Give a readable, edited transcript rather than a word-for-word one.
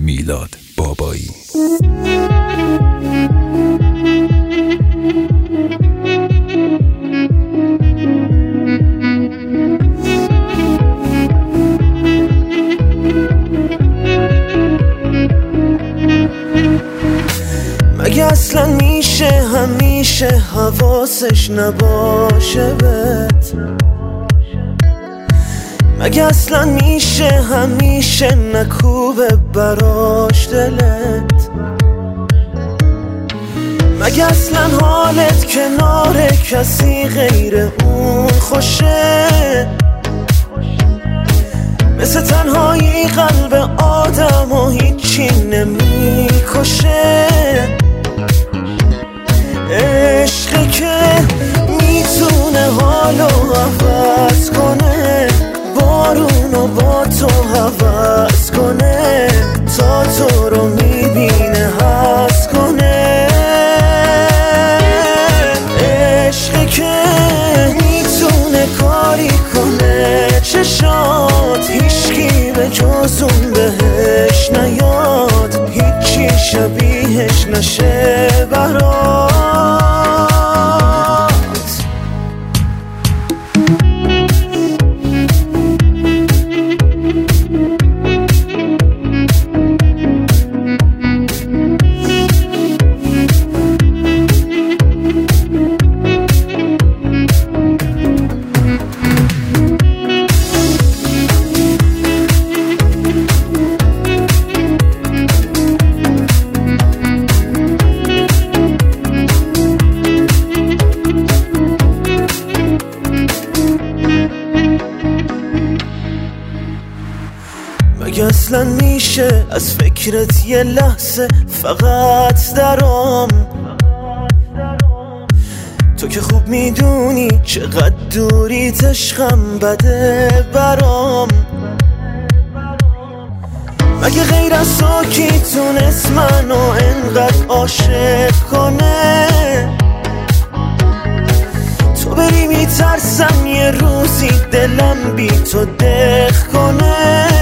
میلاد بابایی. مگه اصلا میشه همیشه حواسش نباشه بهت؟ مگه اصلا میشه همیشه نکوبه براش دلت؟ مگه اصلا حالت کنار کسی غیر اون خوشه؟ مثل تنهایی قلب آدم و هیچی نمیکشه. عشقی که میتونه حالو عوض کنه، بارونو با تو حوض کنه، تا تو رو میبینه حس کنه. عشقی که میتونه کاری کنه چشات هیچکی به جز اون بهش نیاد، هیچی شبیهش نشه برات. مگه اصلا میشه از فکرت یه لحظه فقط درام؟ تو که خوب میدونی چقدر دوری عشقم بده برام. مگه غیر از تو کی تونست منو انقدر عاشق کنه؟ تو بری میترسم یه روزی دلم بی تو دق کنه.